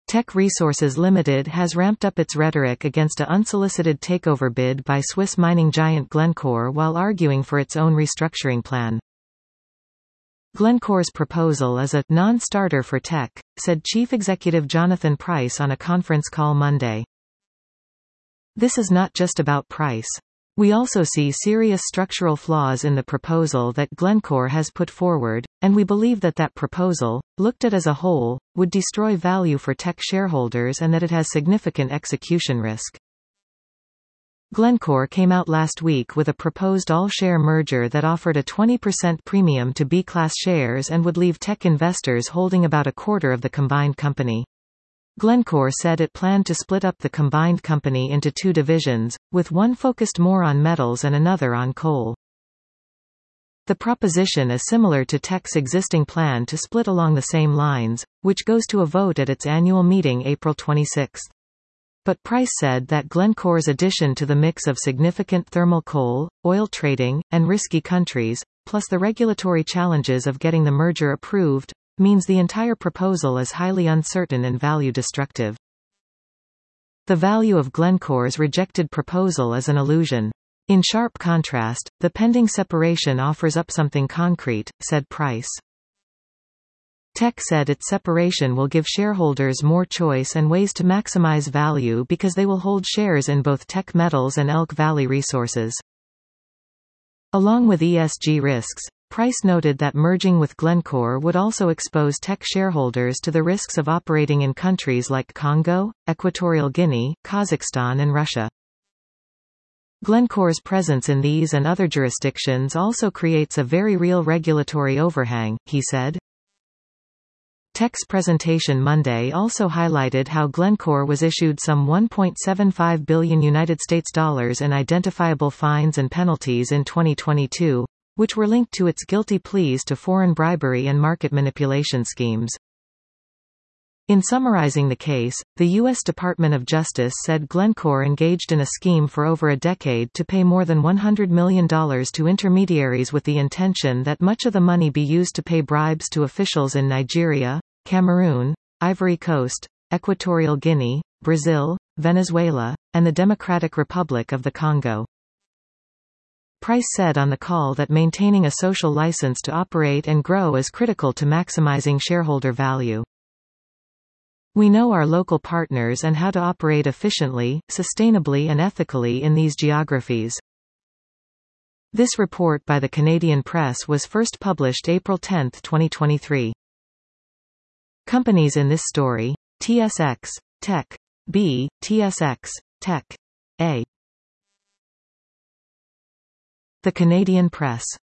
Teck Resources Limited has ramped up its rhetoric against an unsolicited takeover bid by Swiss mining giant Glencore while arguing for its own restructuring plan. Glencore's proposal is a non-starter for Teck, said Chief Executive Jonathan Price on a conference call Monday. This is not just about price. We also see serious structural flaws in the proposal that Glencore has put forward, and we believe that that proposal, looked at as a whole, would destroy value for Teck shareholders and that it has significant execution risk. Glencore came out last week with a proposed all-share merger that offered a 20% premium to B-class shares and would leave Teck investors holding about a quarter of the combined company. Glencore said it planned to split up the combined company into two divisions, with one focused more on metals and another on coal. The proposition is similar to Teck's existing plan to split along the same lines, which goes to a vote at its annual meeting April 26. But Price said that Glencore's addition to the mix of significant thermal coal, oil trading, and risky countries, plus the regulatory challenges of getting the merger approved, means the entire proposal is highly uncertain and value-destructive. The value of Glencore's rejected proposal is an illusion. In sharp contrast, the pending separation offers up something concrete, said Price. Teck said its separation will give shareholders more choice and ways to maximize value because they will hold shares in both Teck Metals and Elk Valley Resources. Along with ESG risks, Price noted that merging with Glencore would also expose Teck shareholders to the risks of operating in countries like Congo, Equatorial Guinea, Kazakhstan and Russia. Glencore's presence in these and other jurisdictions also creates a very real regulatory overhang, he said. Teck's presentation Monday also highlighted how Glencore was issued some $1.75 billion in identifiable fines and penalties in 2022, which were linked to its guilty pleas to foreign bribery and market manipulation schemes. In summarizing the case, the U.S. Department of Justice said Glencore engaged in a scheme for over a decade to pay more than $100 million to intermediaries with the intention that much of the money be used to pay bribes to officials in Nigeria, Cameroon, Ivory Coast, Equatorial Guinea, Brazil, Venezuela, and the Democratic Republic of the Congo. Price said on the call that maintaining a social license to operate and grow is critical to maximizing shareholder value. We know our local partners and how to operate efficiently, sustainably and ethically in these geographies. This report by the Canadian Press was first published April 10, 2023. Companies in this story: TSX, Teck, B, TSX, Teck, A. The Canadian Press.